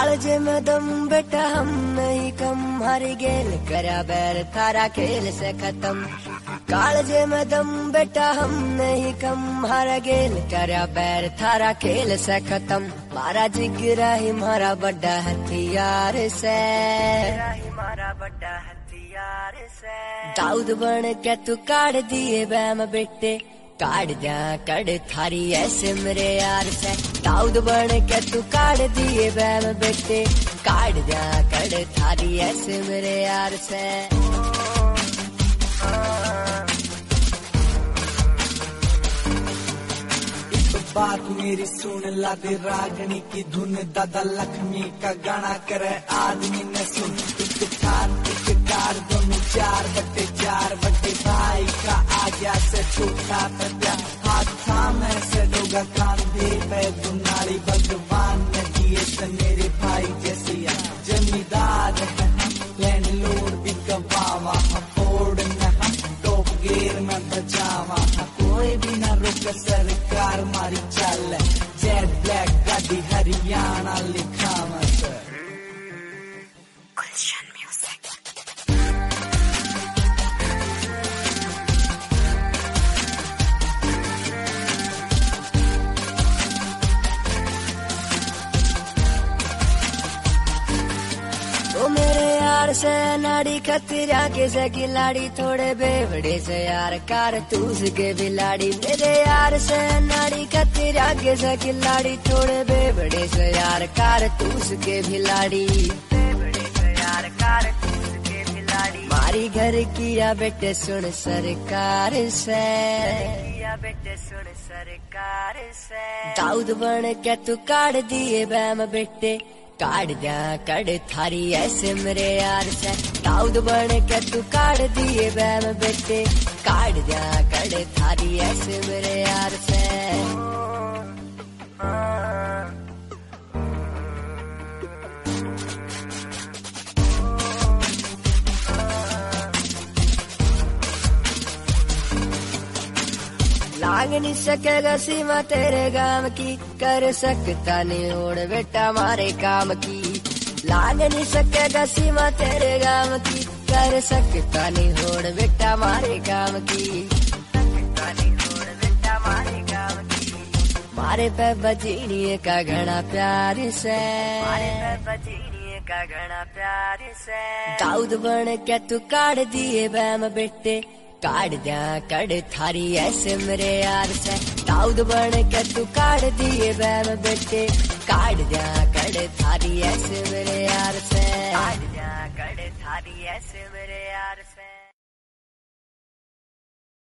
कालजे में दम बेटा हम नहीं कम, हारी गेल करा बैर थारा खेल से खत्म। कालजे में दम बेटा हम नहीं कम, हारा गेल करा बैर थारा खेल से खत्म। मारा जिगरा ही मारा बड़ा हथियार से, मारा बड़ा हथियार से। दाऊद बन के तू काट दिए बैम बेटे, काट जा कड़ थारी ऐसे मेरे यार से। दाऊद बन के तू काट दिए बैम बेटे, काट जा कड़ थारी ऐसे मेरे यार से। बात मेरी सुन ला दे रागनी की धुन, दादा लक्ष्मी का गाना करे आदमी ने सुन। एक थार एक कार दोनों 4/4 भाई का आ गया से छूटा प्यार। हाथ थामे से डोगा कांधे पे दुनाली, भगवान ने दिए से मेरे भाई जैसिया। जमींदार है हम, लैंडलॉर्ड भी गवावा, फोर्ड में हम टॉप गियर में बचावा। कोई भी ना रुक सरकार मारी चल, जेट ब्लैक गाड़ी हरियाणा लिखा मत। गुलशन म्यूजिक। ओ मेरे यार से नाड़ी खतरा के से खिलाड़ी, थोड़े बेवड़े से यार कारतूस के बिलाड़ी। मेरे यार से नाड़ी खतरा के से खिलाड़ी, थोड़े बेवड़े से यार कारतूस के बिलाड़ी। बेवड़े से यार कारतूस के बिलाड़ी। मारी घर किया बेटे सुन सरकार से, किया बेटे सुन सरकार से। दाऊद बन के तू काट दिए बैम बेटे, काट जा कड़ थारी ऐसे मेरे यार से। दाऊद बन के तू काट दिए बैम बेटे, काट जा कड़ थारी ऐसे मेरे यार से। लाग नहीं सकेगा सीमा तेरे गांव की, कर सकता नहीं ओढ़ बेटा हमारे काम की। लाग नहीं सकेगा सीमा तेरे गांव की, कर सकता नहीं ओढ़ बेटा हमारे काम की। सकता नहीं ओढ़ बेटा हमारे काम की। मारे पे बजीनिए का घना प्यार से, मारे पे बजीनिए का घना प्यार से। दाऊद बन के तू काट दिए बैम बेटे, काट जा कड़ थारी ऐसे मेरे यार से। दाऊद बन के तू काट दिए बैम बेटे, काट जा कड़ थारी ऐसे मेरे यार से। काट जा कड़ थारी ऐसे मेरे